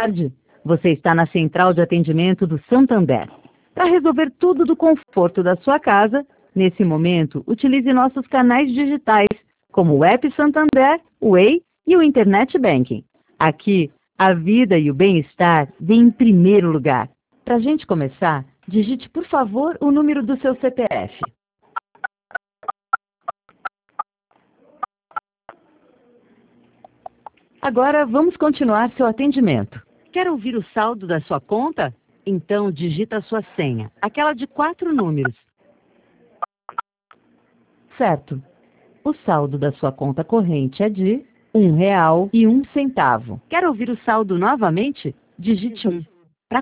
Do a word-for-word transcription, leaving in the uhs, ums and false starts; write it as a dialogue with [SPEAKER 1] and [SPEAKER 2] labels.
[SPEAKER 1] tarde. Você está na central de atendimento do Santander. Para resolver tudo do conforto da sua casa, nesse momento, utilize nossos canais digitais, como o app Santander, o Way e o Internet Banking. Aqui, a vida e o bem-estar vêm em primeiro lugar. Para a gente começar, digite, por favor, o número do seu C P F. Agora, vamos continuar seu atendimento. Quer ouvir o saldo da sua conta? Então, digita a sua senha, aquela de quatro números. Certo. O saldo da sua conta corrente é de um real e um centavo. Quer ouvir o saldo novamente? Digite um.